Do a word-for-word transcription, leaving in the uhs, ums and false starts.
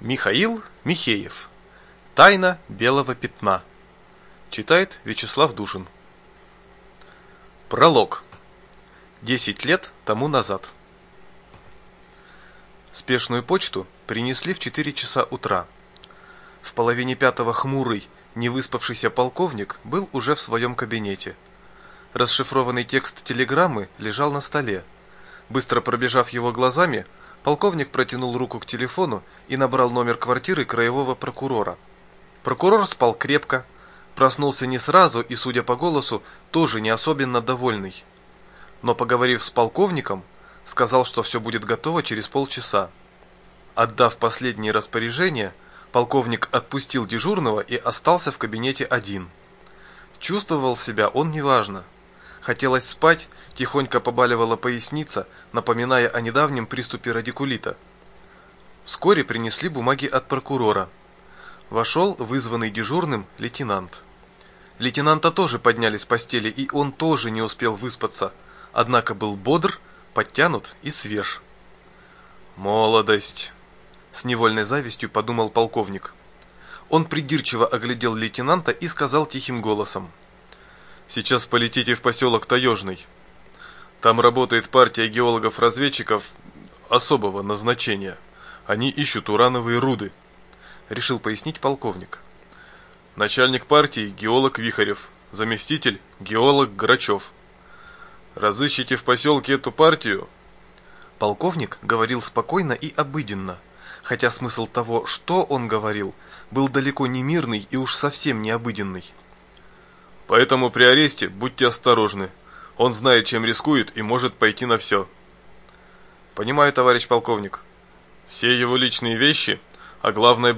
Михаил Михеев. Тайна белого пятна. Читает Вячеслав Душин. Пролог. Десять лет тому назад. Спешную почту принесли в четыре часа утра. В половине пятого хмурый, невыспавшийся полковник был уже в своем кабинете. Расшифрованный текст телеграммы лежал на столе. Быстро пробежав его глазами, полковник протянул руку к телефону и набрал номер квартиры краевого прокурора. Прокурор спал крепко, проснулся не сразу и, судя по голосу, тоже не особенно довольный. Но, поговорив с полковником, сказал, что все будет готово через полчаса. Отдав последние распоряжения, полковник отпустил дежурного и остался в кабинете один. Чувствовал себя он неважно. Хотелось спать, тихонько побаливала поясница, напоминая о недавнем приступе радикулита. Вскоре принесли бумаги от прокурора. Вошел вызванный дежурным лейтенант. Лейтенанта тоже подняли с постели, и он тоже не успел выспаться, однако был бодр, подтянут и свеж. «Молодость!» — с невольной завистью подумал полковник. Он придирчиво оглядел лейтенанта и сказал тихим голосом: «Сейчас полетите в поселок Таежный. Там работает партия геологов-разведчиков особого назначения. Они ищут урановые руды», — решил пояснить полковник. «Начальник партии — геолог Вихарев, заместитель — геолог Грачев. Разыщите в поселке эту партию». Полковник говорил спокойно и обыденно, хотя смысл того, что он говорил, был далеко не мирный и уж совсем не обыденный. «Поэтому при аресте будьте осторожны. Он знает, чем рискует, и может пойти на все». «Понимаю, товарищ полковник. Все его личные вещи, а главное